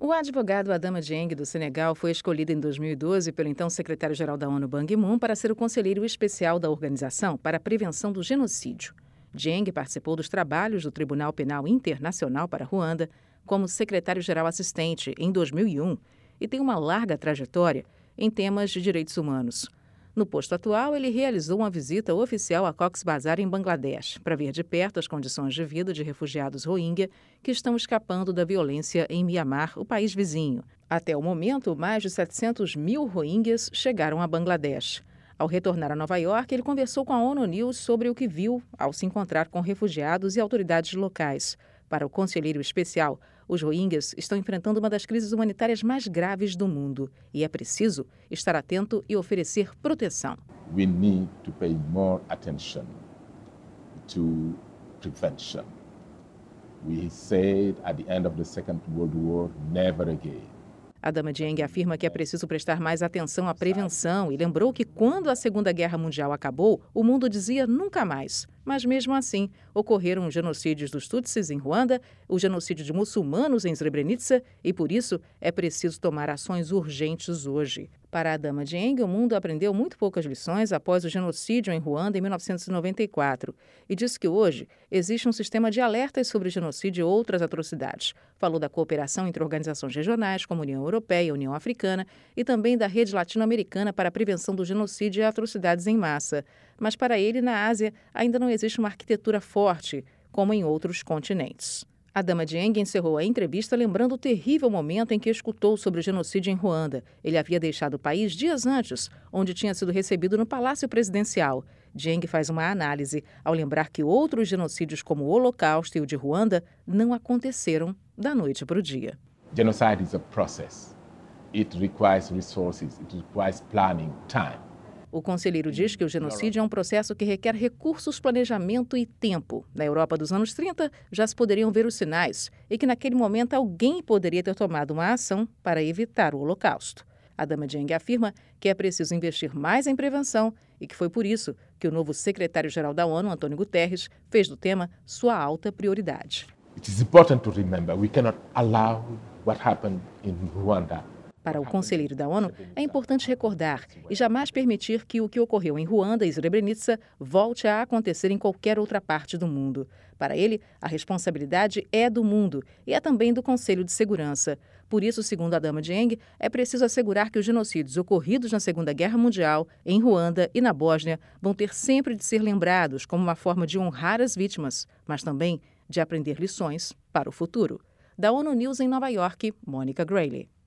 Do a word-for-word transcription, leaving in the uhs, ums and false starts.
O advogado Adama Dieng, do Senegal, foi escolhido em dois mil e doze pelo então secretário-geral da ONU, Ban Ki-moon, para ser o conselheiro especial da Organização para a Prevenção do Genocídio. Dieng participou dos trabalhos do Tribunal Penal Internacional para Ruanda como secretário-geral assistente em dois mil e um e tem uma larga trajetória em temas de direitos humanos. No posto atual, ele realizou uma visita oficial a Cox's Bazar, em Bangladesh, para ver de perto as condições de vida de refugiados Rohingya que estão escapando da violência em Mianmar, o país vizinho. Até o momento, mais de setecentos mil Rohingyas chegaram a Bangladesh. Ao retornar a Nova York, ele conversou com a ONU News sobre o que viu ao se encontrar com refugiados e autoridades locais. Para o conselheiro especial, os Rohingyas estão enfrentando uma das crises humanitárias mais graves do mundo e é preciso estar atento e oferecer proteção. We need to pay more attention to prevention. We said at the end of the Second World War, never again. Adama Dieng afirma que é preciso prestar mais atenção à prevenção e lembrou que quando a Segunda Guerra Mundial acabou, o mundo dizia nunca mais. Mas mesmo assim, ocorreram os genocídios dos Tutsis em Ruanda, o genocídio de muçulmanos em Srebrenica e, por isso, é preciso tomar ações urgentes hoje. Para Adama Dieng, o mundo aprendeu muito poucas lições após o genocídio em Ruanda em mil novecentos e noventa e quatro e disse que hoje existe um sistema de alertas sobre genocídio e outras atrocidades. Falou da cooperação entre organizações regionais como a União Europeia e a União Africana e também da Rede Latino-Americana para a Prevenção do Genocídio e Atrocidades em Massa. Mas para ele, na Ásia, ainda não existe uma arquitetura forte, como em outros continentes. Adama Dieng encerrou a entrevista lembrando o terrível momento em que escutou sobre o genocídio em Ruanda. Ele havia deixado o país dias antes, onde tinha sido recebido no Palácio Presidencial. Dieng faz uma análise ao lembrar que outros genocídios, como o Holocausto e o de Ruanda, não aconteceram da noite para o dia. Genocide is a process. It requires resources, it requires planning, time. O conselheiro diz que o genocídio é um processo que requer recursos, planejamento e tempo. Na Europa dos anos trinta, já se poderiam ver os sinais e que naquele momento alguém poderia ter tomado uma ação para evitar o Holocausto. Adama Dieng afirma que é preciso investir mais em prevenção e que foi por isso que o novo secretário-geral da ONU, Antônio Guterres, fez do tema sua alta prioridade. It is important to remember we cannot allow what happened in Rwanda. Para o conselheiro da ONU, é importante recordar e jamais permitir que o que ocorreu em Ruanda e Srebrenica volte a acontecer em qualquer outra parte do mundo. Para ele, a responsabilidade é do mundo e é também do Conselho de Segurança. Por isso, segundo Adama Dieng, é preciso assegurar que os genocídios ocorridos na Segunda Guerra Mundial, em Ruanda e na Bósnia, vão ter sempre de ser lembrados como uma forma de honrar as vítimas, mas também de aprender lições para o futuro. Da ONU News em Nova York, Mônica Grayle.